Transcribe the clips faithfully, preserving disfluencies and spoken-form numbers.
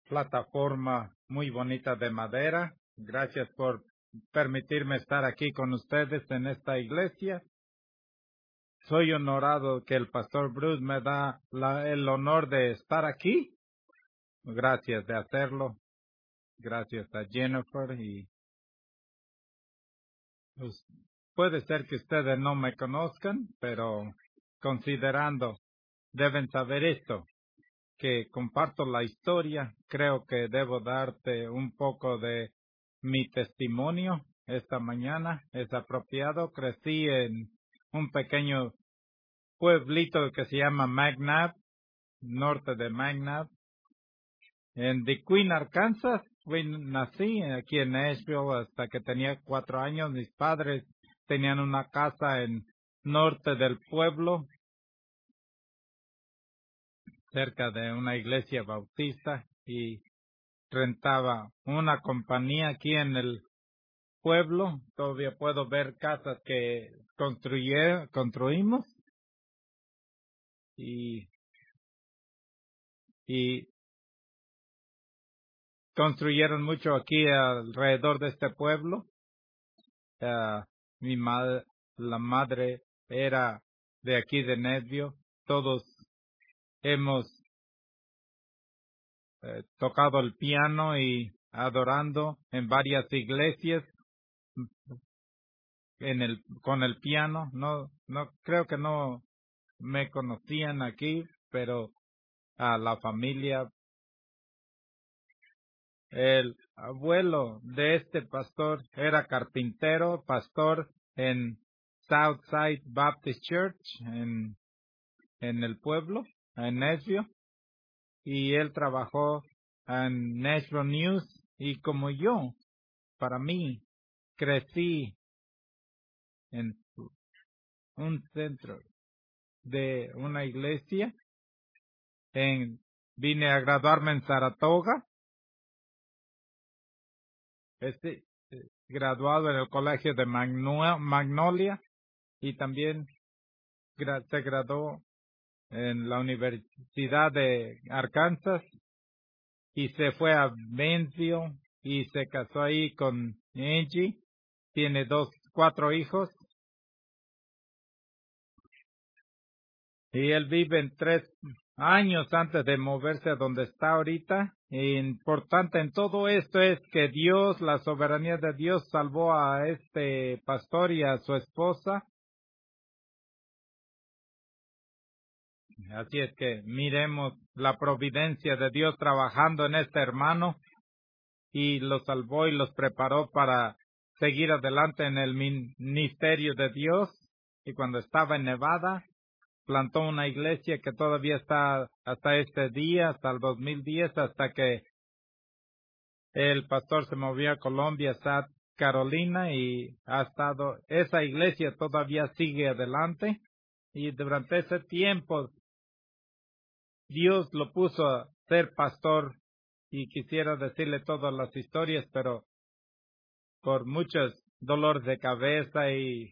plataforma muy bonita de madera. Gracias por permitirme estar aquí con ustedes en esta iglesia. Soy honorado que el pastor Bruce me da la, el honor de estar aquí. Gracias de hacerlo. Gracias a Jennifer y pues, puede ser que ustedes no me conozcan, pero considerando deben saber esto, que comparto la historia, creo que debo darte un poco de mi testimonio esta mañana. Es apropiado. Crecí en un pequeño pueblito que se llama McNabb, norte de McNabb, en DeQueen, Arkansas. Fui, nací aquí en Nashville hasta que tenía cuatro años. Mis padres tenían una casa en norte del pueblo, cerca de una iglesia bautista, y rentaba una compañía aquí en el pueblo. Todavía puedo ver casas que construye, construimos y, y construyeron mucho aquí alrededor de este pueblo. Uh, mi madre, la madre era de aquí de Nashville. Todos hemos eh, tocado el piano y adorando en varias iglesias en el con el piano. No, no creo que no me conocían aquí, pero a la familia, el abuelo de este pastor era carpintero, pastor en Southside Baptist Church en en el pueblo, en Nashville, y él trabajó en Nashville News. Y como yo, para mí, crecí en un centro de una iglesia. En, vine a graduarme en Saratoga, este, eh, graduado en el colegio de Magno- Magnolia, y también gra- se graduó en la Universidad de Arkansas, y se fue a Bentonville y se casó ahí con Angie. Tiene dos, cuatro hijos. Y él vive en tres años antes de moverse a donde está ahorita. E importante en todo esto es que Dios, la soberanía de Dios, salvó a este pastor y a su esposa. Así es que miremos la providencia de Dios trabajando en este hermano, y los salvó y los preparó para seguir adelante en el ministerio de Dios. Y cuando estaba en Nevada, plantó una iglesia que todavía está hasta este día, hasta el dos mil diez, hasta que el pastor se movió a Colombia, South Carolina, y ha estado, esa iglesia todavía sigue adelante. Y durante ese tiempo, Dios lo puso a ser pastor, y quisiera decirle todas las historias, pero por muchos dolores de cabeza, y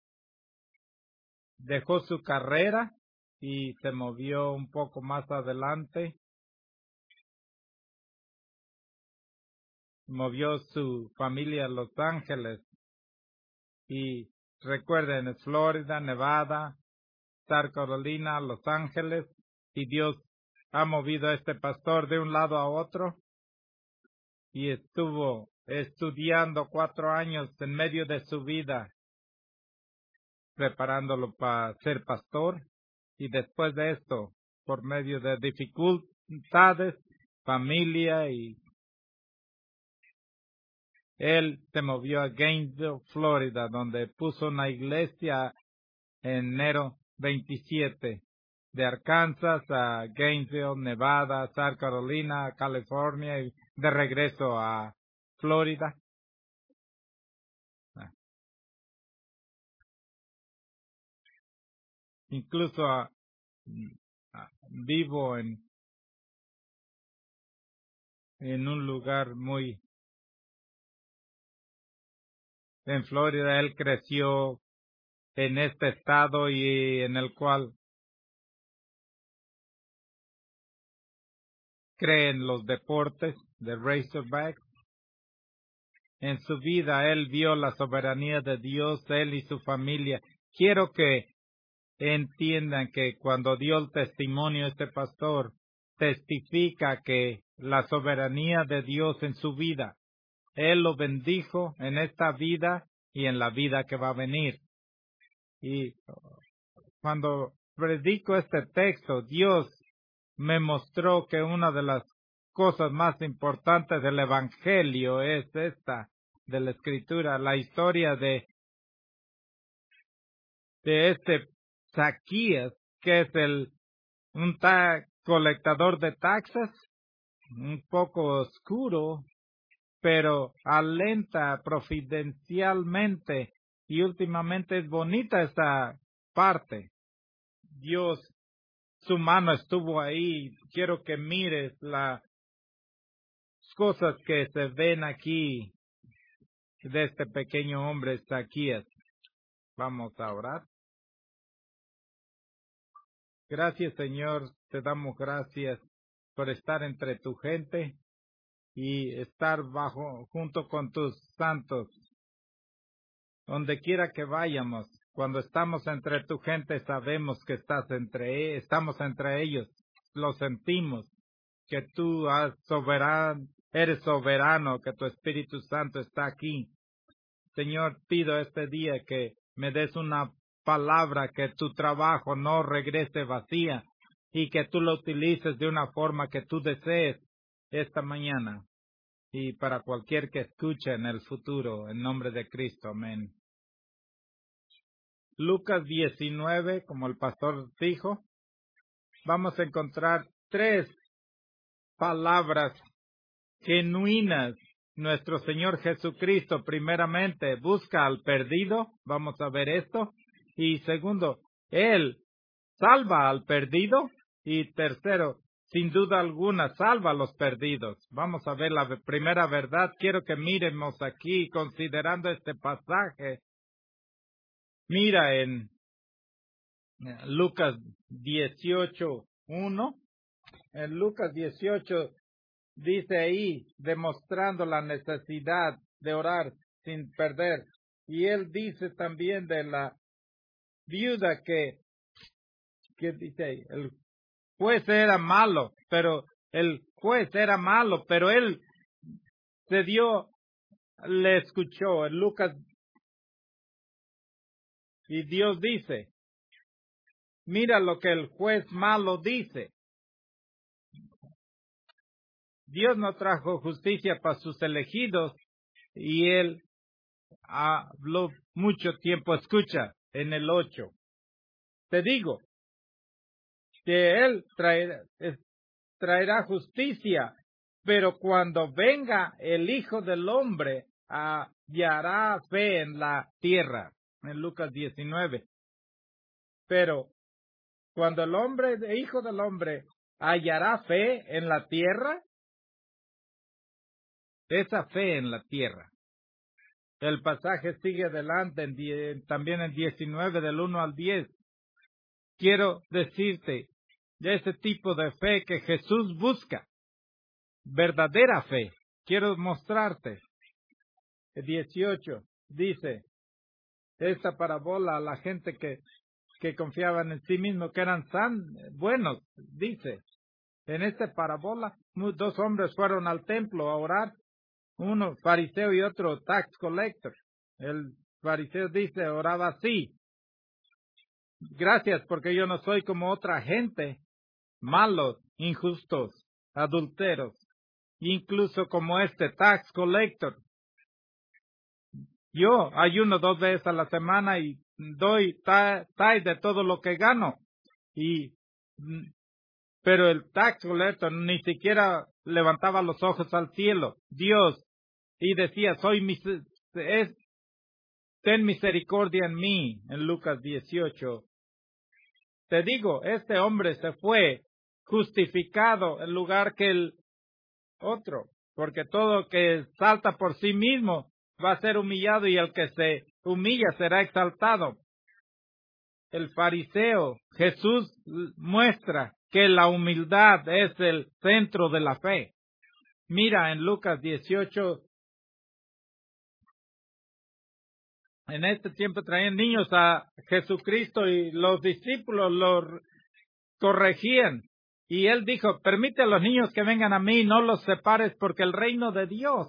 dejó su carrera y se movió un poco más adelante. Movió su familia a Los Ángeles. Y recuerden, Florida, Nevada, South Carolina, Los Ángeles. Y Dios ha movido a este pastor de un lado a otro. Y estuvo estudiando cuatro años en medio de su vida, preparándolo para ser pastor. Y después de esto, por medio de dificultades, familia, y él se movió a Gainesville, Florida, donde puso una iglesia en enero veintisiete, de Arkansas a Gainesville, Nevada, South Carolina, California, y de regreso a Florida. Incluso a, a, vivo en, en un lugar muy, en Florida. Él creció en este estado, y en el cual cree en los deportes de Razorbacks. En su vida él vio la soberanía de Dios, él y su familia. Quiero que entiendan que cuando dio el testimonio este pastor, testifica que la soberanía de Dios en su vida, él lo bendijo en esta vida y en la vida que va a venir. Y cuando predico este texto, Dios me mostró que una de las cosas más importantes del Evangelio es esta, de la Escritura, la historia de, de este Zaquías, que es el un ta colectador de taxas, un poco oscuro, pero alenta providencialmente y últimamente es bonita esta parte. Dios, su mano estuvo ahí. Quiero que mires las cosas que se ven aquí de este pequeño hombre Zaquías. Vamos a orar. Gracias, Señor, te damos gracias por estar entre tu gente y estar bajo, junto con tus santos. Donde quiera que vayamos, cuando estamos entre tu gente, sabemos que estás entre, estamos entre ellos. Lo sentimos, que tú has soberano, eres soberano, que tu Espíritu Santo está aquí. Señor, pido este día que me des una palabra, que tu trabajo no regrese vacía y que tú lo utilices de una forma que tú desees esta mañana y para cualquier que escuche en el futuro, en nombre de Cristo. Amén. Lucas diecinueve, como el pastor dijo, vamos a encontrar tres palabras genuinas. Nuestro Señor Jesucristo, primeramente, busca al perdido. Vamos a ver esto. Y segundo, Él salva al perdido. Y tercero, sin duda alguna, salva a los perdidos. Vamos a ver la primera verdad. Quiero que miremos aquí, considerando este pasaje. Mira en Lucas dieciocho uno. En Lucas dieciocho dice ahí, demostrando la necesidad de orar sin perder. Y él dice también de la viuda que, que dice ahí, el juez era malo, pero el juez era malo, pero él se dio, le escuchó en Lucas. Y Dios dice, mira lo que el juez malo dice. Dios no trajo justicia para sus elegidos y él habló mucho tiempo. Escucha en el ocho. Te digo que él traerá, traerá justicia, pero cuando venga el Hijo del Hombre, hallará fe en la tierra. En Lucas diecinueve. Pero cuando el hombre, el Hijo del Hombre, hallará fe en la tierra, esa fe en la tierra. El pasaje sigue adelante, en die, también en diecinueve, del uno al diez. Quiero decirte de ese tipo de fe que Jesús busca. Verdadera fe. Quiero mostrarte. El dieciocho dice esta parábola a la gente que, que confiaban en sí mismo, que eran san, buenos. Dice, en esta parábola, dos hombres fueron al templo a orar. Uno fariseo y otro tax collector. El fariseo dice, oraba así: gracias porque yo no soy como otra gente, malos, injustos, adúlteros, incluso como este tax collector. Yo ayuno dos veces a la semana y doy tithe de todo lo que gano. Y, pero el tax collector ni siquiera levantaba los ojos al cielo. Dios, y decía, soy mis, es, ten misericordia en mí, en Lucas dieciocho. Te digo, este hombre se fue justificado en lugar que el otro, porque todo que salta por sí mismo va a ser humillado y el que se humilla será exaltado. El fariseo, Jesús muestra que la humildad es el centro de la fe. Mira en Lucas dieciocho, en este tiempo traían niños a Jesucristo y los discípulos lo corregían. Y él dijo, permite a los niños que vengan a mí, no los separes, porque el reino de Dios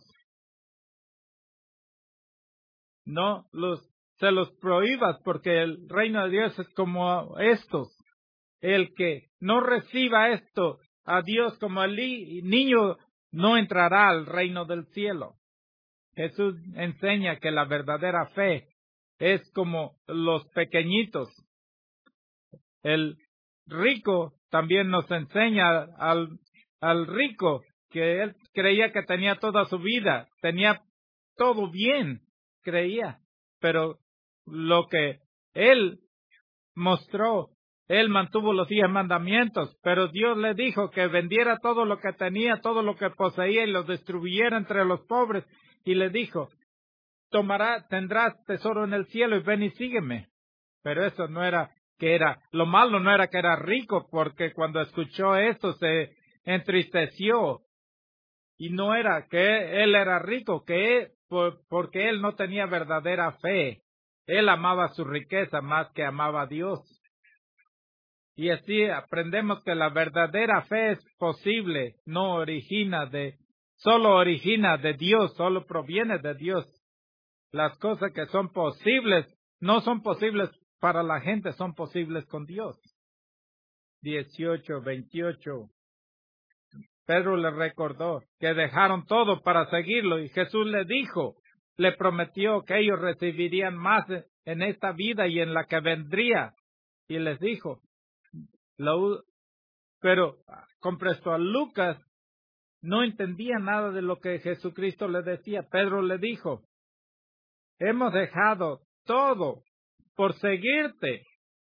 no los se los prohíbas, porque el reino de Dios es como estos. El que no reciba esto a Dios como el niño no entrará al reino del cielo. Jesús enseña que la verdadera fe es como los pequeñitos. El rico también nos enseña al, al rico que él creía que tenía toda su vida, tenía todo bien, creía, pero lo que él mostró, él mantuvo los diez mandamientos, pero Dios le dijo que vendiera todo lo que tenía, todo lo que poseía y lo distribuyera entre los pobres, y le dijo, tomará, tendrás tesoro en el cielo y ven y sígueme. Pero eso no era que era, lo malo no era que era rico, porque cuando escuchó esto se entristeció, y no era que él era rico, que él, por, porque él no tenía verdadera fe. Él amaba su riqueza más que amaba a Dios. Y así aprendemos que la verdadera fe es posible, no origina de, solo origina de Dios, solo proviene de Dios. Las cosas que son posibles no son posibles para la gente, son posibles con Dios. dieciocho, veintiocho. Pedro le recordó que dejaron todo para seguirlo y Jesús le dijo, le prometió que ellos recibirían más en esta vida y en la que vendría. Y les dijo, lo, pero con respecto a Lucas, no entendía nada de lo que Jesucristo le decía. Pedro le dijo, hemos dejado todo por seguirte.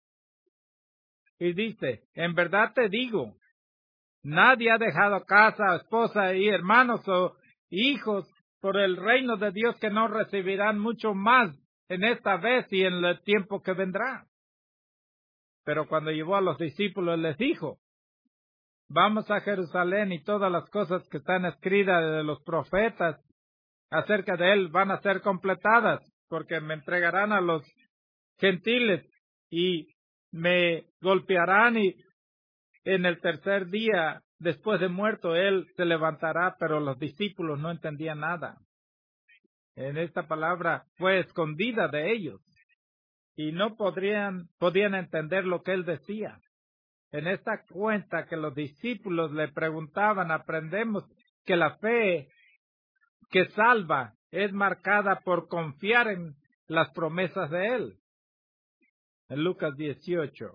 Y dice, en verdad te digo, nadie ha dejado casa, esposa y hermanos o hijos por el reino de Dios que no recibirán mucho más en esta vez y en el tiempo que vendrá. Pero cuando llevó a los discípulos les dijo, vamos a Jerusalén y todas las cosas que están escritas de los profetas acerca de él van a ser completadas, porque me entregarán a los gentiles y me golpearán y en el tercer día, después de muerto, él se levantará, pero los discípulos no entendían nada. En esta palabra fue escondida de ellos y no podrían, podían entender lo que él decía. En esta cuenta que los discípulos le preguntaban, aprendemos que la fe que salva es marcada por confiar en las promesas de él. En Lucas dieciocho.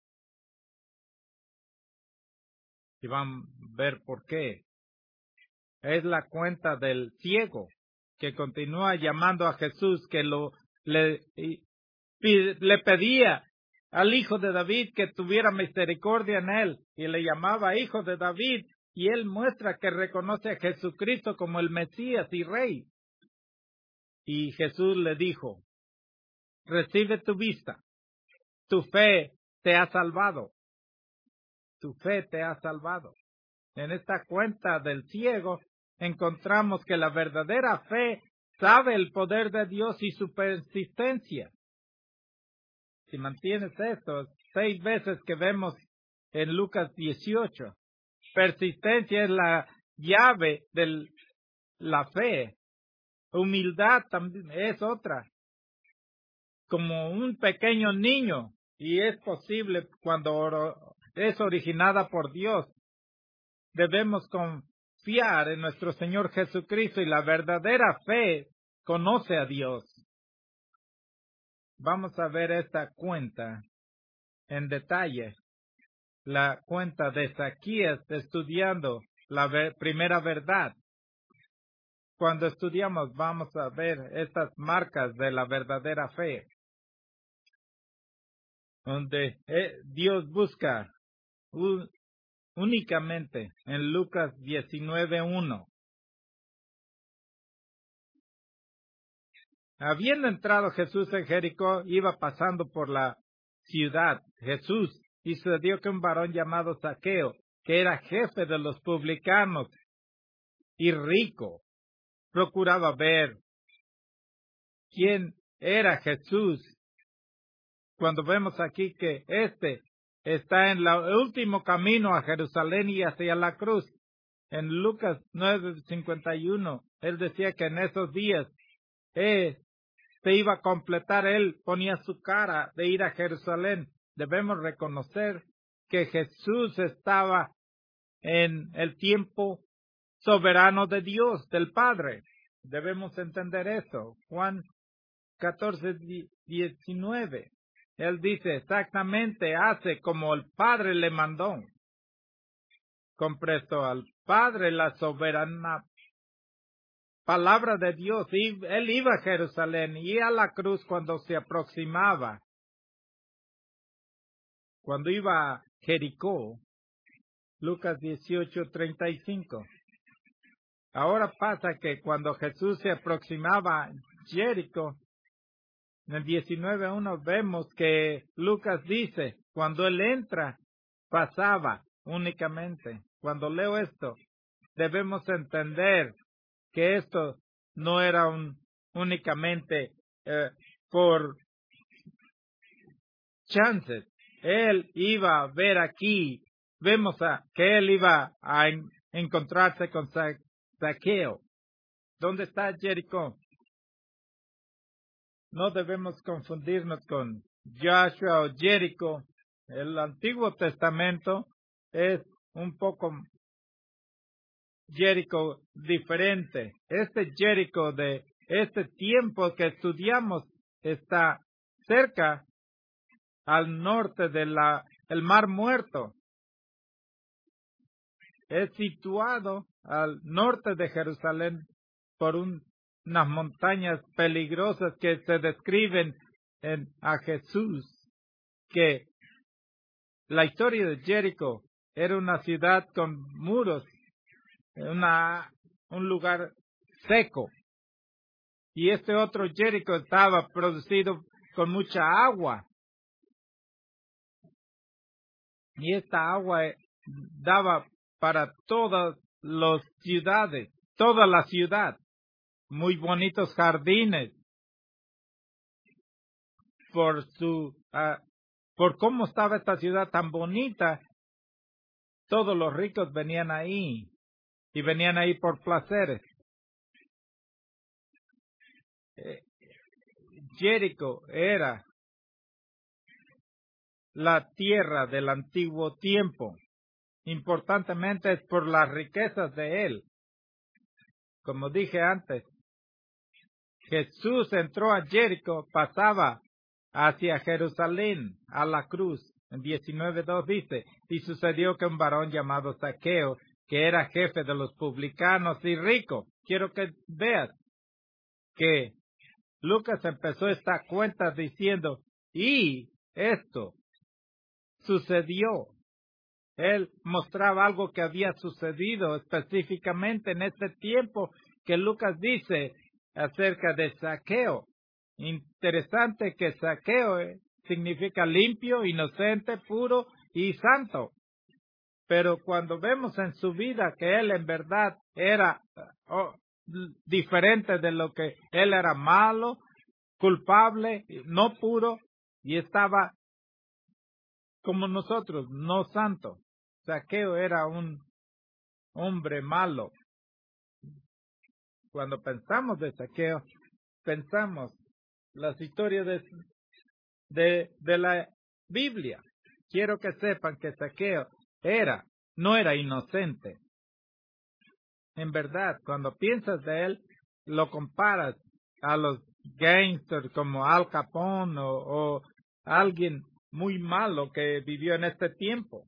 Y van a ver por qué. Es la cuenta del ciego que continúa llamando a Jesús, que lo le, le pedía al hijo de David que tuviera misericordia en él, y le llamaba hijo de David, y él muestra que reconoce a Jesucristo como el Mesías y Rey. Y Jesús le dijo, recibe tu vista, tu fe te ha salvado, tu fe te ha salvado. En esta cuenta del ciego encontramos que la verdadera fe sabe el poder de Dios y su persistencia. Si mantienes esto, seis veces que vemos en Lucas dieciocho, persistencia es la llave de la fe. Humildad también es otra. Como un pequeño niño, y es posible cuando es originada por Dios. Debemos confiar en nuestro Señor Jesucristo y la verdadera fe conoce a Dios. Vamos a ver esta cuenta en detalle. La cuenta de Zaquías estudiando la ver, primera verdad. Cuando estudiamos vamos a ver estas marcas de la verdadera fe. Donde eh, Dios busca un, únicamente en Lucas diecinueve uno. Habiendo entrado Jesús en Jericó, iba pasando por la ciudad. Jesús Y sucedió que un varón llamado Zaqueo, que era jefe de los publicanos y rico, procuraba ver quién era Jesús. Cuando vemos aquí que este está en el último camino a Jerusalén y hacia la cruz. En Lucas nueve cincuenta y uno, él decía que en esos días eh, se iba a completar, él ponía su cara de ir a Jerusalén. Debemos reconocer que Jesús estaba en el tiempo soberano de Dios, del Padre. Debemos entender eso. Juan catorce, diecinueve. Él dice exactamente, hace como el Padre le mandó. Compresto al Padre la soberana palabra de Dios. Y él iba a Jerusalén y a la cruz cuando se aproximaba. Cuando iba a Jericó. Lucas dieciocho, treinta y cinco. Ahora pasa que cuando Jesús se aproximaba a Jericó, en el diecinueve uno vemos que Lucas dice, cuando él entra, pasaba únicamente. Cuando leo esto, debemos entender que esto no era un, únicamente eh, por chances. Él iba a ver aquí, vemos a, que él iba a en, encontrarse con Za, Zaqueo. ¿Dónde está Jericó? No debemos confundirnos con Joshua o Jericó. El Antiguo Testamento es un poco Jericó diferente. Este Jericó de este tiempo que estudiamos está cerca al norte de la el Mar Muerto. Es situado al norte de Jerusalén por un, unas montañas peligrosas que se describen en, a Jesús, que la historia de Jericó era una ciudad con muros, una, un lugar seco. Y este otro Jericó estaba producido con mucha agua. Y esta agua daba para todas las ciudades, toda la ciudad. Muy bonitos jardines. Por su, uh, por cómo estaba esta ciudad tan bonita, todos los ricos venían ahí. Y venían ahí por placeres. Eh, Jericó era la tierra del antiguo tiempo. Importantemente es por las riquezas de él. Como dije antes, Jesús entró a Jericó, pasaba hacia Jerusalén, a la cruz. En diecinueve dos dice, y sucedió que un varón llamado Zaqueo, que era jefe de los publicanos y rico. Quiero que veas que Lucas empezó esta cuenta diciendo, y esto sucedió. Él mostraba algo que había sucedido específicamente en este tiempo que Lucas dice acerca de Zaqueo. Interesante que Zaqueo eh, significa limpio, inocente, puro y santo. Pero cuando vemos en su vida que él en verdad era oh, diferente de lo que él era, malo, culpable, no puro, y estaba como nosotros, no santo. Zaqueo era un hombre malo. Cuando pensamos de Zaqueo, pensamos las historias de, de, de la Biblia. Quiero que sepan que Zaqueo era, no era inocente. En verdad, cuando piensas de él, lo comparas a los gangsters como Al Capone o, o alguien muy malo que vivió en este tiempo.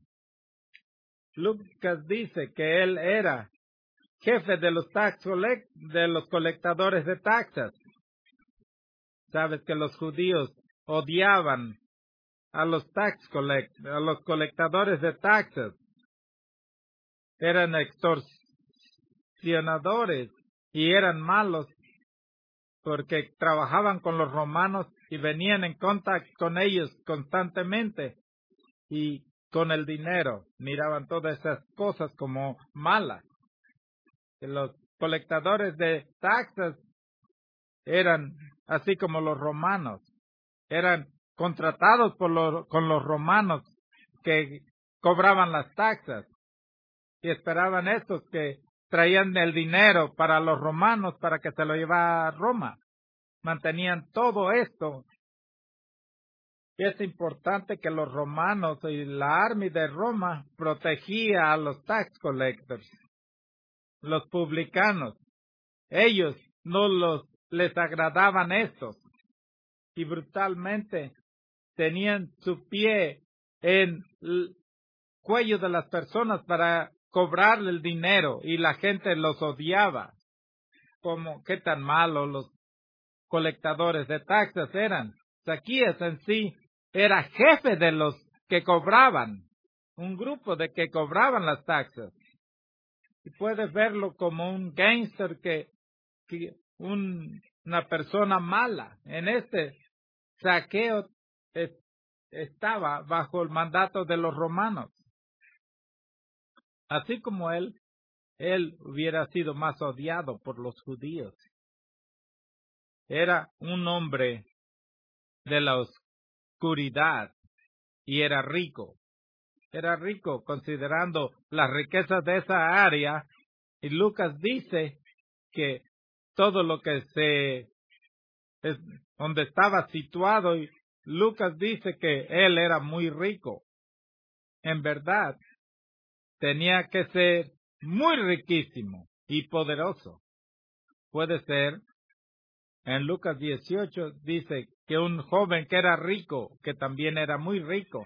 Lucas dice que él era jefe de los tax collect, de los colectadores de taxas. Sabes que los judíos odiaban a los tax collect, a los colectadores de taxas. Eran extorsionadores y eran malos porque trabajaban con los romanos y venían en contacto con ellos constantemente. Y con el dinero. Miraban todas esas cosas como malas. Los colectadores de taxas eran así como los romanos. Eran contratados por los, con los romanos que cobraban las taxas. Y esperaban estos que traían el dinero para los romanos para que se lo llevara a Roma. Mantenían todo esto. Y es importante que los romanos y la army de Roma protegía a los tax collectors, los publicanos. Ellos no los les agradaban estos y brutalmente tenían su pie en el cuello de las personas para cobrarle el dinero y la gente los odiaba. Como qué tan malos los colectadores de taxas eran. Zaquías en sí era jefe de los que cobraban, un grupo de que cobraban las taxas. Y puedes verlo como un gangster que, que un, una persona mala. En este Zaqueo es, estaba bajo el mandato de los romanos. Así como él, él hubiera sido más odiado por los judíos. Era un hombre de la oscuridad y era rico. Era rico considerando las riquezas de esa área. Y Lucas dice que todo lo que se, es donde estaba situado, y Lucas dice que él era muy rico. En verdad, tenía que ser muy riquísimo y poderoso. Puede ser, en Lucas dieciocho dice que un joven que era rico, que también era muy rico.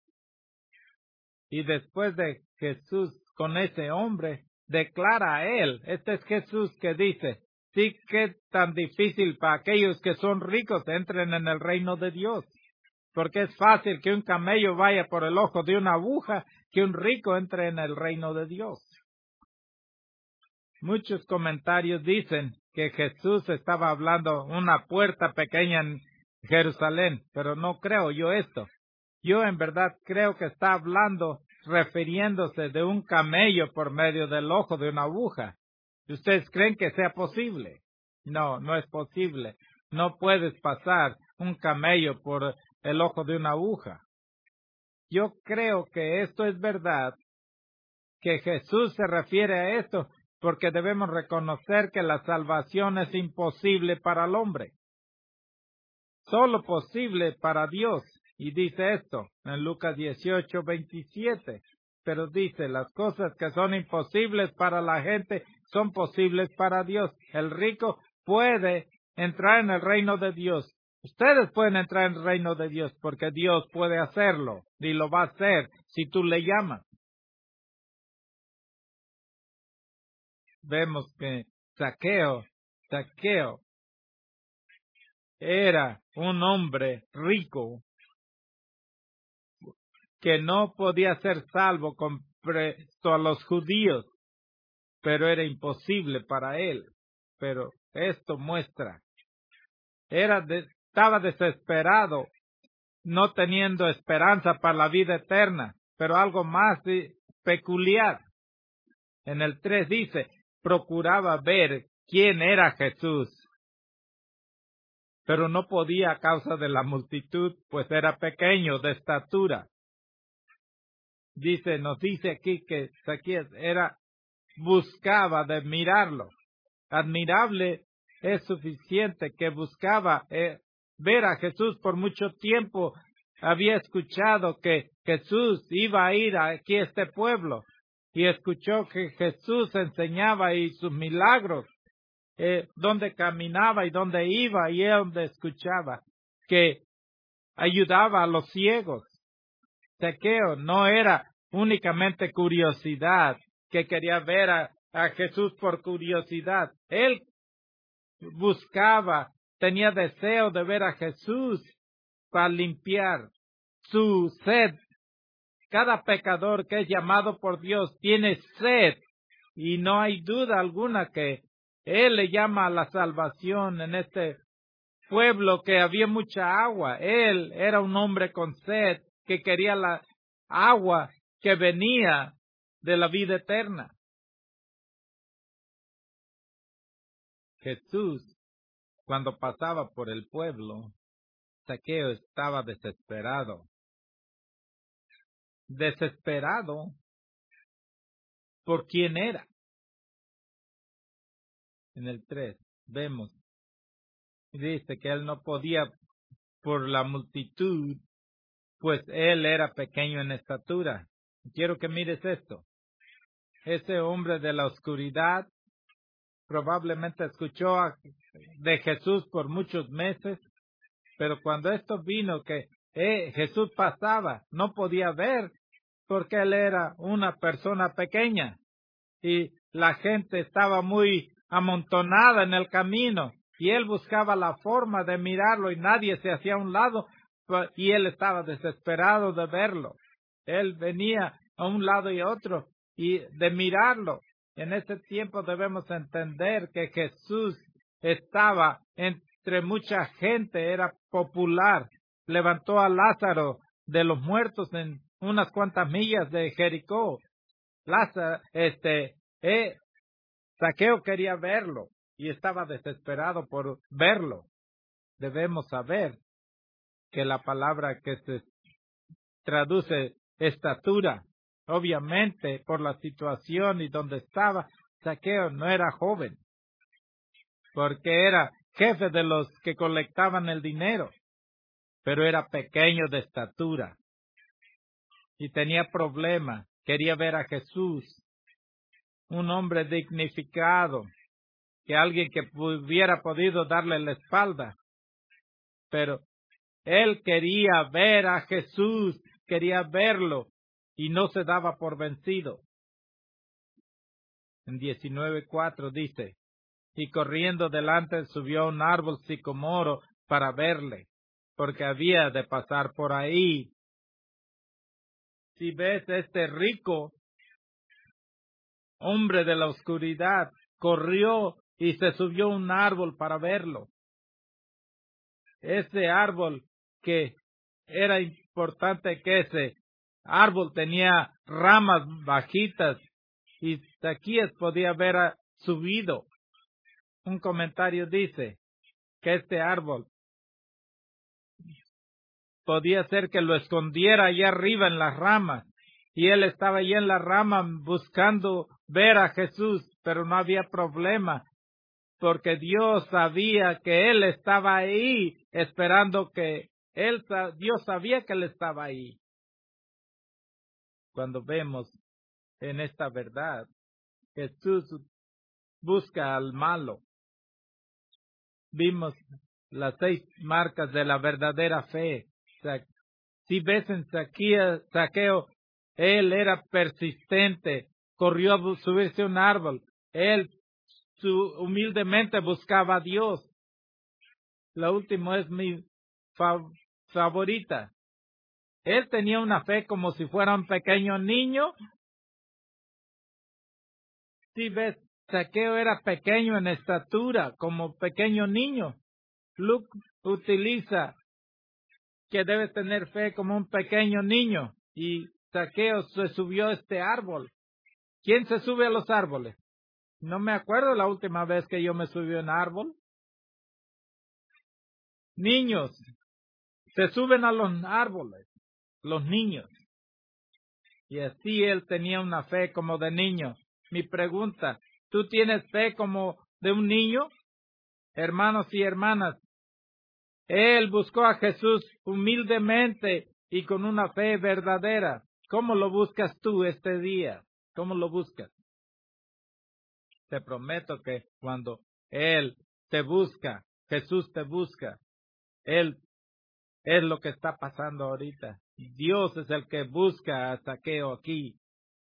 Y después de Jesús con ese hombre, declara a él, este es Jesús que dice, sí que es tan difícil para aquellos que son ricos entren en el reino de Dios. Porque es fácil que un camello vaya por el ojo de una aguja, que un rico entre en el reino de Dios. Muchos comentarios dicen que Jesús estaba hablando una puerta pequeña en Jerusalén, pero no creo yo esto. Yo en verdad creo que está hablando refiriéndose de un camello por medio del ojo de una aguja. ¿Ustedes creen que sea posible? No, no es posible. No puedes pasar un camello por el ojo de una aguja. Yo creo que esto es verdad, que Jesús se refiere a esto porque debemos reconocer que la salvación es imposible para el hombre. Solo posible para Dios. Y dice esto en Lucas dieciocho, veintisiete. Pero dice, las cosas que son imposibles para la gente son posibles para Dios. El rico puede entrar en el reino de Dios. Ustedes pueden entrar en el reino de Dios porque Dios puede hacerlo y lo va a hacer si tú le llamas. Vemos que Zaqueo, Zaqueo era un hombre rico que no podía ser salvo con presto a los judíos, pero era imposible para él. Pero esto muestra, era de, estaba desesperado, no teniendo esperanza para la vida eterna, pero algo más peculiar. En el tres dice, procuraba ver quién era Jesús, pero no podía a causa de la multitud, pues era pequeño de estatura. Dice, nos dice aquí que Zaquías era, buscaba de mirarlo. Admirable es suficiente que buscaba eh, ver a Jesús por mucho tiempo. Había escuchado que Jesús iba a ir aquí a este pueblo y escuchó que Jesús enseñaba y sus milagros, eh, donde caminaba y donde iba y él donde escuchaba, que ayudaba a los ciegos. Zaqueo no era únicamente curiosidad, que quería ver a, a Jesús por curiosidad. Él buscaba, tenía deseo de ver a Jesús para limpiar su sed. Cada pecador que es llamado por Dios tiene sed y no hay duda alguna que Él le llama a la salvación en este pueblo que había mucha agua. Él era un hombre con sed que quería la, agua que venía de la vida eterna. Jesús, cuando pasaba por el pueblo, Zaqueo estaba desesperado. Desesperado por quién era. En el tres vemos, dice que él no podía por la multitud, pues él era pequeño en estatura. Quiero que mires esto. Ese hombre de la oscuridad probablemente escuchó a, de Jesús por muchos meses, pero cuando esto vino que eh, Jesús pasaba, no podía ver porque él era una persona pequeña y la gente estaba muy amontonada en el camino y él buscaba la forma de mirarlo y nadie se hacía a un lado y él estaba desesperado de verlo. Él venía a un lado y a otro y de mirarlo. En ese tiempo debemos entender que Jesús estaba entre mucha gente, era popular. Levantó a Lázaro de los muertos en unas cuantas millas de Jericó. Lázaro, este, eh, Zaqueo quería verlo y estaba desesperado por verlo. Debemos saber que la palabra que se traduce estatura, obviamente por la situación y donde estaba, Zaqueo no era joven, porque era jefe de los que colectaban el dinero, pero era pequeño de estatura y tenía problemas. Quería ver a Jesús, un hombre dignificado, que alguien que hubiera podido darle la espalda, pero él quería ver a Jesús, quería verlo y no se daba por vencido. En diecinueve cuatro dice, y corriendo delante subió a un árbol sicomoro para verle, porque había de pasar por ahí. Si ves este rico hombre de la oscuridad, corrió y se subió a un árbol para verlo. Ese árbol que era importante que ese árbol tenía ramas bajitas y Zaquías podía haber subido. Un comentario dice que este árbol podía ser que lo escondiera allá arriba en las ramas y él estaba allí en la rama buscando ver a Jesús, pero no había problema porque Dios sabía que él estaba ahí esperando que él, Dios sabía que él estaba ahí. Cuando vemos en esta verdad, Jesús busca al malo. Vimos las seis marcas de la verdadera fe. Si ves en Zaqueo, él era persistente, corrió a subirse a un árbol. Él su, humildemente buscaba a Dios. La última es mi fa favorita. Él tenía una fe como si fuera un pequeño niño. Si ves, Zaqueo era pequeño en estatura, como pequeño niño. Luke utiliza que debe tener fe como un pequeño niño. Y Zaqueo se subió a este árbol. ¿Quién se sube a los árboles? No me acuerdo la última vez que yo me subí a un árbol. Niños se suben a los árboles, los niños. Y así él tenía una fe como de niño. Mi pregunta, ¿tú tienes fe como de un niño? Hermanos y hermanas, él buscó a Jesús humildemente y con una fe verdadera. ¿Cómo lo buscas tú este día? ¿Cómo lo buscas? Te prometo que cuando Él te busca, Jesús te busca, Él es lo que está pasando ahorita. Dios es el que busca a Zaqueo aquí.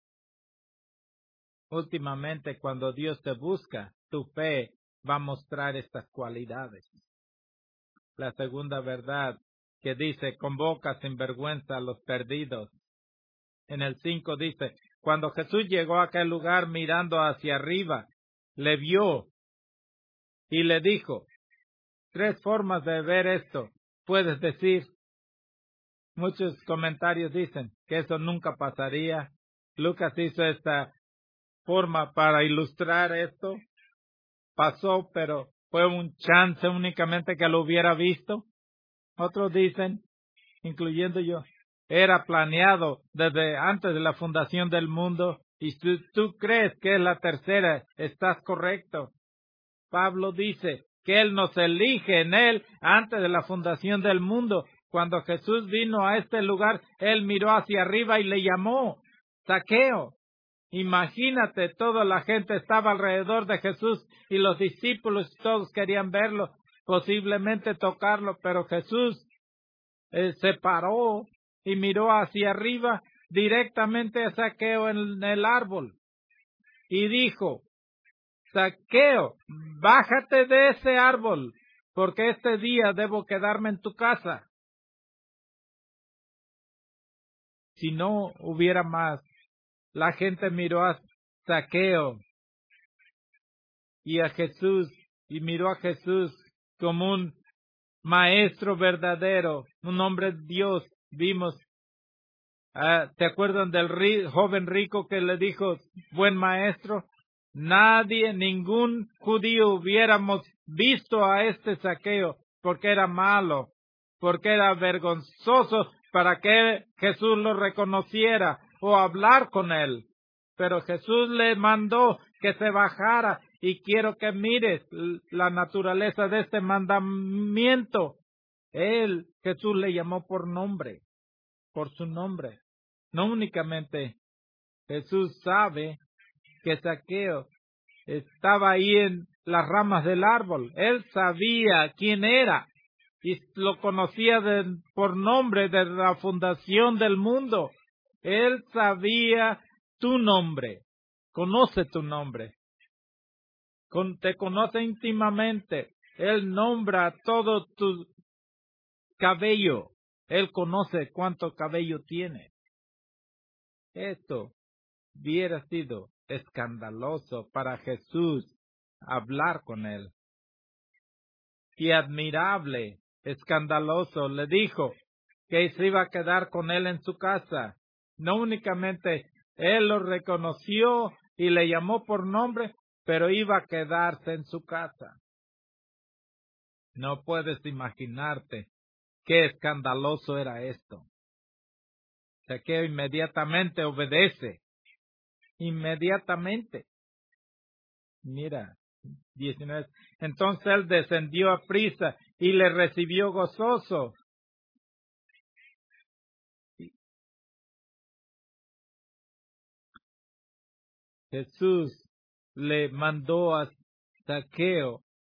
Últimamente, cuando Dios te busca, tu fe va a mostrar estas cualidades. La segunda verdad que dice, convoca sin vergüenza a los perdidos. En el cinco dice, cuando Jesús llegó a aquel lugar mirando hacia arriba, le vio y le dijo, tres formas de ver esto. Puedes decir, Muchos comentarios dicen que eso nunca pasaría. Lucas hizo esta forma para ilustrar esto. Pasó, pero fue un chance únicamente que lo hubiera visto. Otros dicen, incluyendo yo, era planeado desde antes de la fundación del mundo. Y tú, tú crees que es la tercera, estás correcto. Pablo dice que Él nos elige en Él antes de la fundación del mundo. Cuando Jesús vino a este lugar, Él miró hacia arriba y le llamó Zaqueo. Imagínate, toda la gente estaba alrededor de Jesús y los discípulos todos querían verlo, posiblemente tocarlo, pero Jesús eh, se paró y miró hacia arriba directamente a Zaqueo en el árbol y dijo, Zaqueo, bájate de ese árbol, porque este día debo quedarme en tu casa. Si no hubiera más, la gente miró a Zaqueo y a Jesús, y miró a Jesús como un maestro verdadero, un hombre de Dios. Vimos, uh, ¿te acuerdan del ri joven rico que le dijo, buen maestro? Nadie, ningún judío hubiéramos visto a este Zaqueo porque era malo, porque era vergonzoso para que Jesús lo reconociera o hablar con él. Pero Jesús le mandó que se bajara y quiero que mires la naturaleza de este mandamiento. Él, Jesús le llamó por nombre, por su nombre. No únicamente Jesús sabe que Zaqueo estaba ahí en las ramas del árbol. Él sabía quién era y lo conocía de, por nombre desde la fundación del mundo. Él sabía tu nombre, conoce tu nombre, Con, te conoce íntimamente. Él nombra todo tu cabello. Él conoce cuánto cabello tiene. Esto hubiera sido escandaloso para Jesús hablar con él. Y admirable, escandaloso, le dijo que se iba a quedar con él en su casa. No únicamente él lo reconoció y le llamó por nombre, pero iba a quedarse en su casa. No puedes imaginarte qué escandaloso era esto. Zaqueo inmediatamente obedece. Inmediatamente. Mira, diecinueve. Entonces él descendió a prisa y le recibió gozoso. Jesús le mandó a Zaqueo.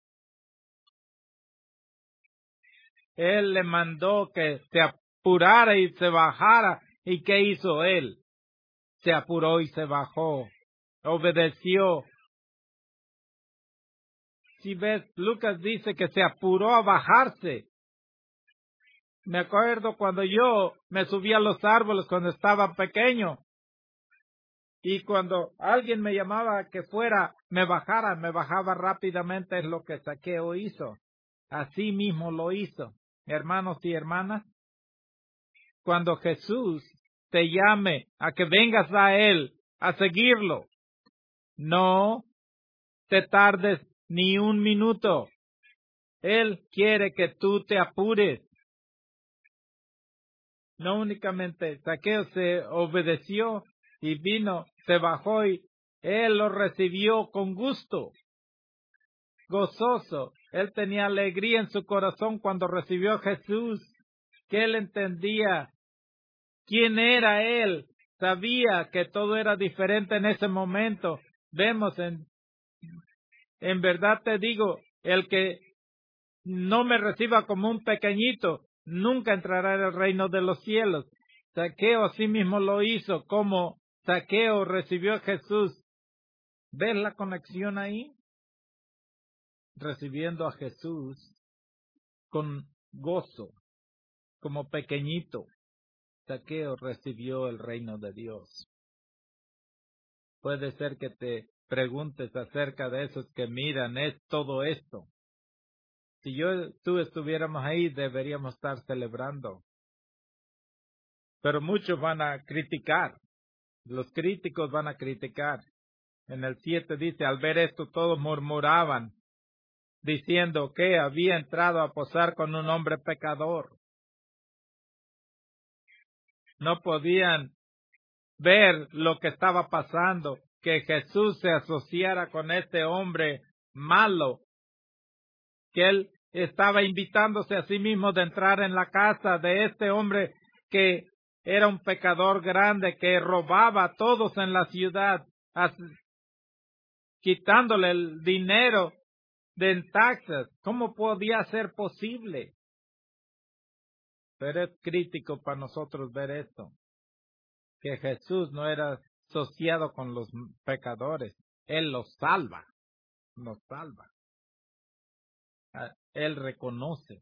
Él le mandó que se apurara y se bajara. ¿Y qué hizo él? Se apuró y se bajó. Obedeció. Si ves, Lucas dice que se apuró a bajarse. Me acuerdo cuando yo me subí a los árboles cuando estaba pequeño. Y cuando alguien me llamaba que fuera, me bajara, me bajaba rápidamente, es lo que Zaqueo hizo. Así mismo lo hizo. Hermanos y hermanas, cuando Jesús te llame a que vengas a Él, a seguirlo, no te tardes ni un minuto. Él quiere que tú te apures. No únicamente Zaqueo se obedeció y vino, se bajó y él lo recibió con gusto, gozoso. Él tenía alegría en su corazón cuando recibió a Jesús, que él entendía quién era él, sabía que todo era diferente en ese momento. Vemos en, en verdad te digo, el que no me reciba como un pequeñito, nunca entrará en el reino de los cielos. Zaqueo así mismo lo hizo, como Zaqueo recibió a Jesús. ¿Ves la conexión ahí? Recibiendo a Jesús con gozo, como pequeñito. Zaqueo recibió el reino de Dios. Puede ser que te preguntes acerca de esos que miran es todo esto. Si yo, tú estuviéramos ahí, deberíamos estar celebrando. Pero muchos van a criticar. Los críticos van a criticar. En el siete dice, al ver esto todos murmuraban, diciendo que había entrado a posar con un hombre pecador. No podían ver lo que estaba pasando, que Jesús se asociara con este hombre malo, que él estaba invitándose a sí mismo de entrar en la casa de este hombre que era un pecador grande, que robaba a todos en la ciudad, quitándole el dinero de taxas. ¿Cómo podía ser posible? Pero es crítico para nosotros ver esto, que Jesús no era asociado con los pecadores. Él los salva, nos salva. Él reconoce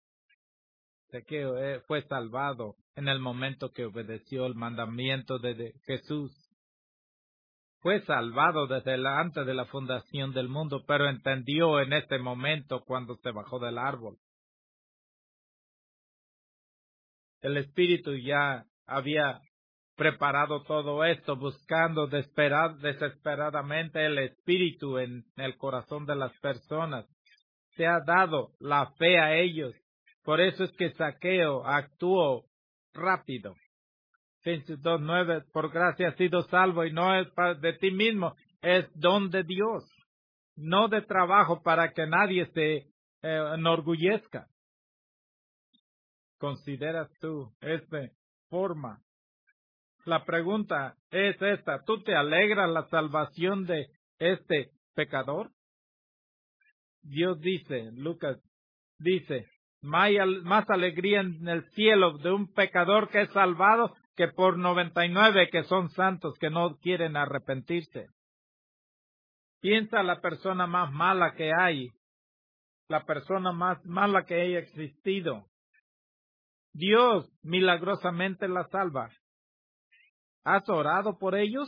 que fue salvado en el momento que obedeció el mandamiento de Jesús. Fue salvado desde antes de la fundación del mundo, pero entendió en este momento cuando se bajó del árbol. El Espíritu ya había preparado todo esto, buscando desesperadamente el Espíritu en el corazón de las personas. Se ha dado la fe a ellos. Por eso es que Zaqueo actuó rápido. Efesios dos nueve, por gracia has sido salvo y no es de ti mismo, es don de Dios, no de trabajo para que nadie se eh, enorgullezca. ¿Consideras tú esta forma? La pregunta es esta, ¿tú te alegras la salvación de este pecador? Dios dice, Lucas dice, más alegría en el cielo de un pecador que es salvado que por noventa y nueve que son santos que no quieren arrepentirse. Piensa la persona más mala que hay, la persona más mala que haya existido. Dios milagrosamente la salva. ¿Has orado por ellos?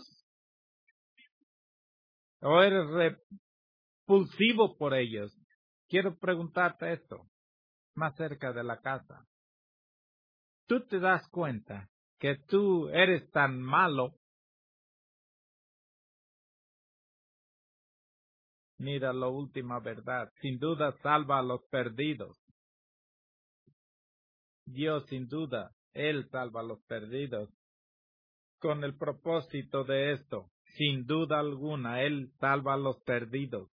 ¿O eres repulsivo por ellos? Quiero preguntarte esto, más cerca de la casa. ¿Tú te das cuenta que tú eres tan malo? Mira la última verdad. Sin duda salva a los perdidos. Dios sin duda, Él salva a los perdidos. Con el propósito de esto, sin duda alguna, Él salva a los perdidos.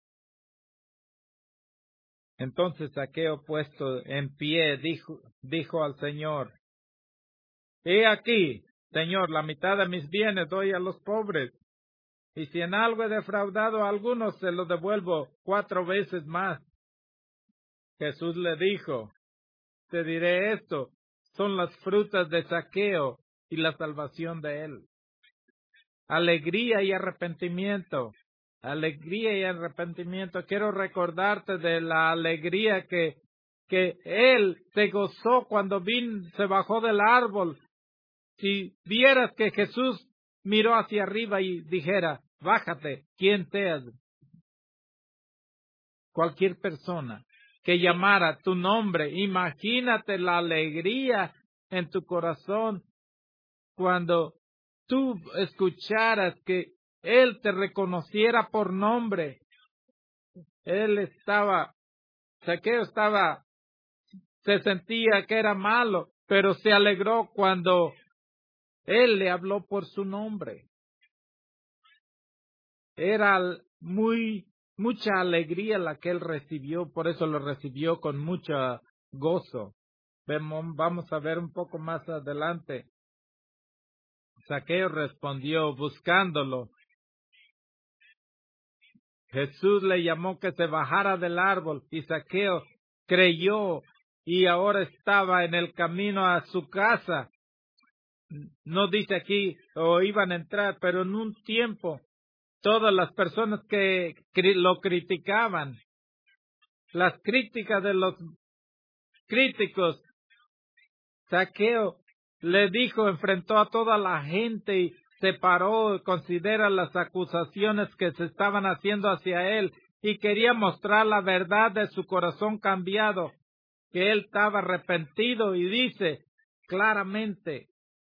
Entonces Zaqueo, puesto en pie, dijo, dijo al Señor, he aquí, Señor, la mitad de mis bienes doy a los pobres, y si en algo he defraudado a algunos, se lo devuelvo cuatro veces más. Jesús le dijo, te diré esto, son las frutas de Zaqueo y la salvación de él. Alegría y arrepentimiento. Alegría y arrepentimiento. Quiero recordarte de la alegría que, que él se gozó cuando vin, se bajó del árbol. Si vieras que Jesús miró hacia arriba y dijera, bájate, quien seas. Cualquier persona que llamara tu nombre, imagínate la alegría en tu corazón cuando tú escucharas que Él te reconociera por nombre. Él estaba, Zaqueo estaba, se sentía que era malo, pero se alegró cuando Él le habló por su nombre. Era muy, mucha alegría la que Él recibió, por eso lo recibió con mucho gozo. Vamos a ver un poco más adelante. Zaqueo respondió buscándolo. Jesús le llamó que se bajara del árbol y Zaqueo creyó y ahora estaba en el camino a su casa. No dice aquí o iban a entrar, pero en un tiempo todas las personas que lo criticaban, las críticas de los críticos, Zaqueo le dijo, enfrentó a toda la gente y se paró, considera las acusaciones que se estaban haciendo hacia él y quería mostrar la verdad de su corazón cambiado, que él estaba arrepentido y dice claramente,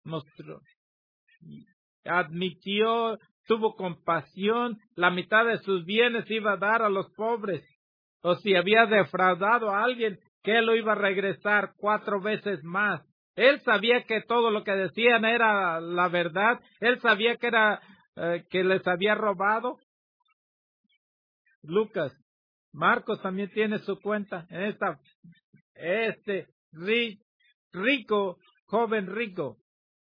mostró, admitió, tuvo compasión, la mitad de sus bienes iba a dar a los pobres. O si había defraudado a alguien, que él lo iba a regresar cuatro veces más. Él sabía que todo lo que decían era la verdad. Él sabía que era eh, que les había robado. Lucas, Marcos también tiene su cuenta en esta, este ri, rico, joven rico.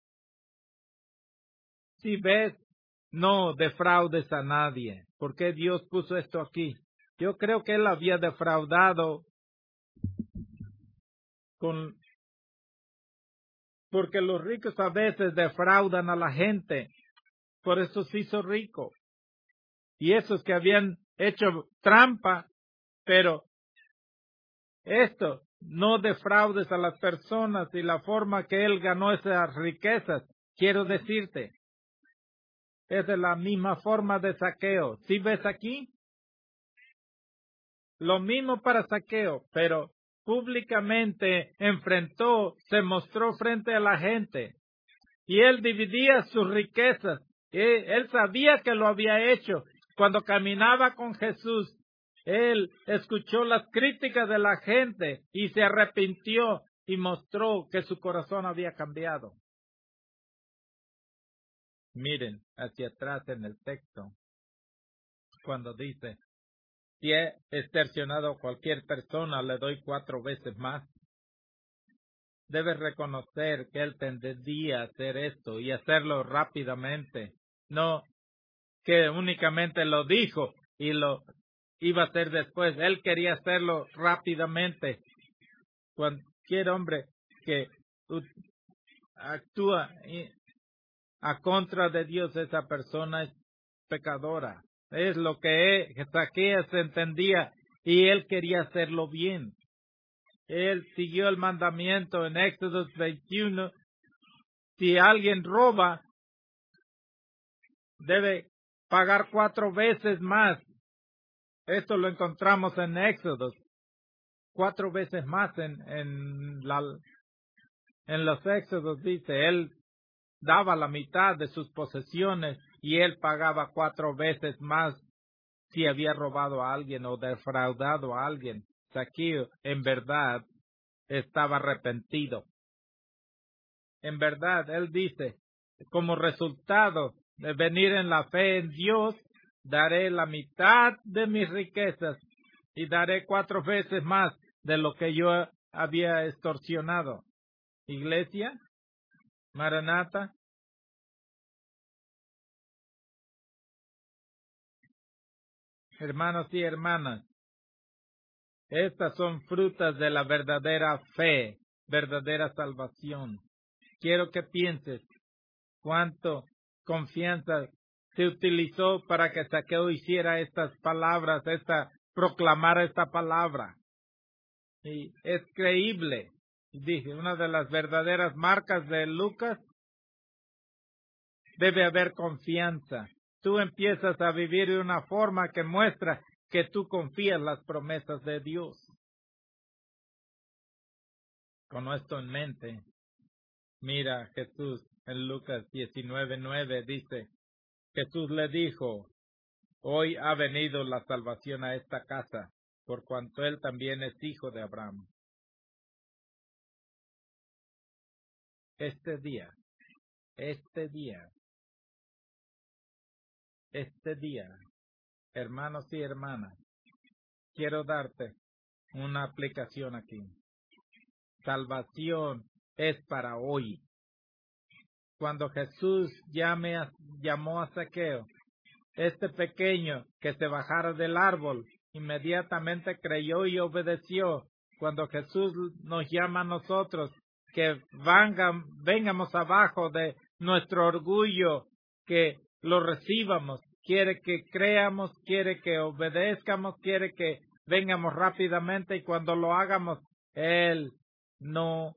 Si ves, no defraudes a nadie. ¿Por qué Dios puso esto aquí? Yo creo que él había defraudado con, porque los ricos a veces defraudan a la gente. Por eso se hizo rico. Y esos que habían hecho trampa, pero esto, no defraudes a las personas y la forma que él ganó esas riquezas, quiero decirte, es de la misma forma de Zaqueo. ¿Sí ves aquí? Lo mismo para Zaqueo, pero públicamente enfrentó, se mostró frente a la gente. Y él dividía sus riquezas. Él sabía que lo había hecho. Cuando caminaba con Jesús, él escuchó las críticas de la gente y se arrepintió y mostró que su corazón había cambiado. Miren hacia atrás en el texto, cuando dice, si he extorsionado a cualquier persona, le doy cuatro veces más. Debes reconocer que él tendría a hacer esto y hacerlo rápidamente. No que únicamente lo dijo y lo iba a hacer después. Él quería hacerlo rápidamente. Cualquier hombre que actúa a contra de Dios, esa persona es pecadora. Es lo que Zaqueo entendía y él quería hacerlo bien. Él siguió el mandamiento en Éxodo veintiuno. Si alguien roba, debe pagar cuatro veces más. Esto lo encontramos en Éxodo. Cuatro veces más en, en, la, en los Éxodos dice, él daba la mitad de sus posesiones y él pagaba cuatro veces más si había robado a alguien o defraudado a alguien. Zaqueo, en verdad, estaba arrepentido. En verdad, él dice, como resultado de venir en la fe en Dios, daré la mitad de mis riquezas y daré cuatro veces más de lo que yo había extorsionado. Iglesia, Maranata. Hermanos y hermanas, estas son frutas de la verdadera fe, verdadera salvación. Quiero que pienses cuánto confianza se utilizó para que Zaqueo hiciera estas palabras, esta, proclamara esta palabra. Y es creíble. Dije, una de las verdaderas marcas de Lucas, debe haber confianza. Tú empiezas a vivir de una forma que muestra que tú confías en las promesas de Dios. Con esto en mente, mira Jesús en Lucas diecinueve nueve dice, Jesús le dijo, hoy ha venido la salvación a esta casa, por cuanto él también es hijo de Abraham. Este día, este día, este día, hermanos y hermanas, quiero darte una aplicación aquí. Salvación es para hoy. Cuando Jesús llame a, llamó a Zaqueo, este pequeño que se bajara del árbol, inmediatamente creyó y obedeció. Cuando Jesús nos llama a nosotros, que vengan, vengamos abajo de nuestro orgullo, que lo recibamos. Quiere que creamos, quiere que obedezcamos, quiere que vengamos rápidamente y cuando lo hagamos, Él no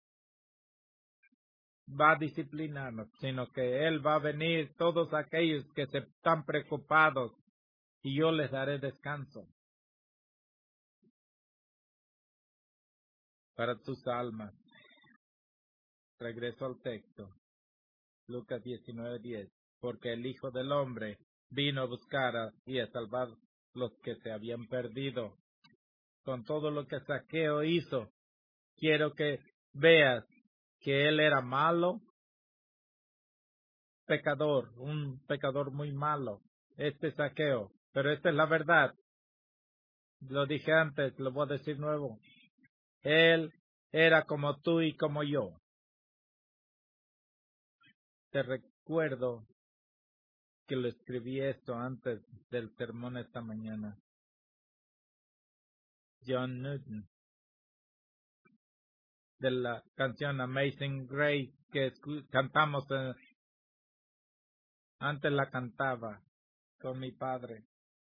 va a disciplinarnos, sino que Él va a venir todos aquellos que se están preocupados y yo les daré descanso para tus almas. Regreso al texto. Lucas diecinueve diez. Porque el Hijo del Hombre vino a buscar a, y a salvar los que se habían perdido. Con todo lo que Zaqueo hizo, quiero que veas que él era malo, pecador, un pecador muy malo, este Zaqueo. Pero esta es la verdad. Lo dije antes, lo voy a decir nuevo. Él era como tú y como yo. Te recuerdo que lo escribí esto antes del sermón esta mañana. John Newton, de la canción Amazing Grace que cantamos, eh, antes la cantaba con mi padre.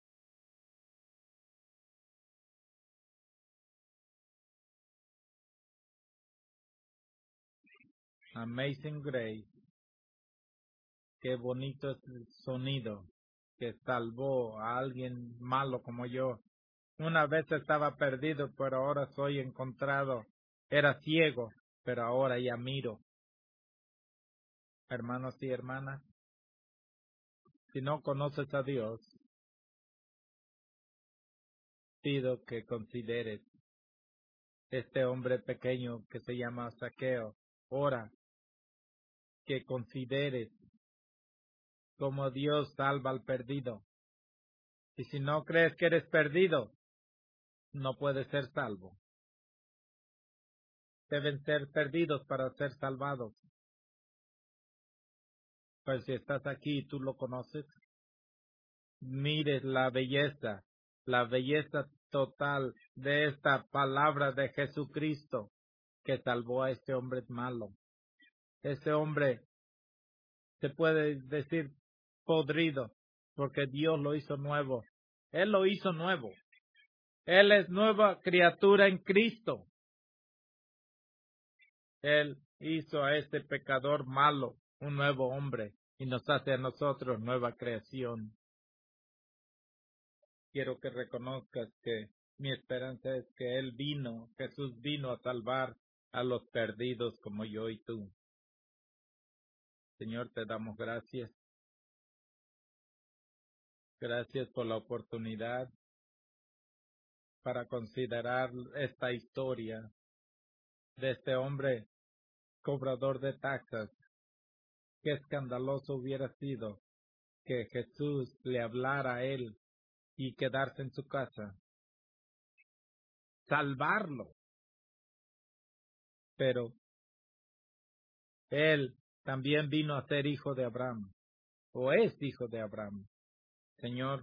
Amazing Grace, qué bonito es el sonido que salvó a alguien malo como yo. Una vez estaba perdido, pero ahora soy encontrado. Era ciego, pero ahora ya miro. Hermanos y hermanas, si no conoces a Dios, pido que consideres este hombre pequeño que se llama Zaqueo. Ora que consideres cómo Dios salva al perdido. Y si no crees que eres perdido, no puedes ser salvo. Deben ser perdidos para ser salvados. Pero si estás aquí y tú lo conoces, mires la belleza, la belleza total de esta palabra de Jesucristo que salvó a este hombre malo. Este hombre se puede decir podrido, porque Dios lo hizo nuevo. Él lo hizo nuevo. Él es nueva criatura en Cristo. Él hizo a este pecador malo un nuevo hombre y nos hace a nosotros nueva creación. Quiero que reconozcas que mi esperanza es que Él vino, Jesús vino a salvar a los perdidos como yo y tú. Señor, te damos gracias. Gracias por la oportunidad para considerar esta historia de este hombre cobrador de taxas. Qué escandaloso hubiera sido que Jesús le hablara a él y quedarse en su casa, salvarlo. Pero él también vino a ser hijo de Abraham, o es hijo de Abraham. Señor,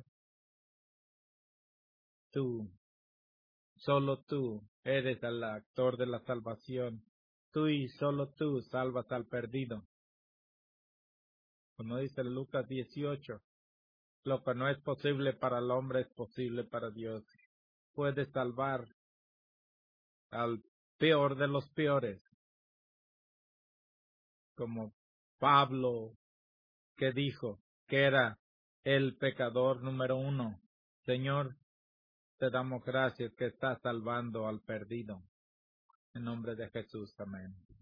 tú, solo tú, eres el actor de la salvación. Tú y solo tú salvas al perdido. Como dice Lucas dieciocho, lo que no es posible para el hombre es posible para Dios. Puede salvar al peor de los peores, como Pablo, que dijo que era el pecador número uno. Señor, te damos gracias que estás salvando al perdido. En nombre de Jesús, amén.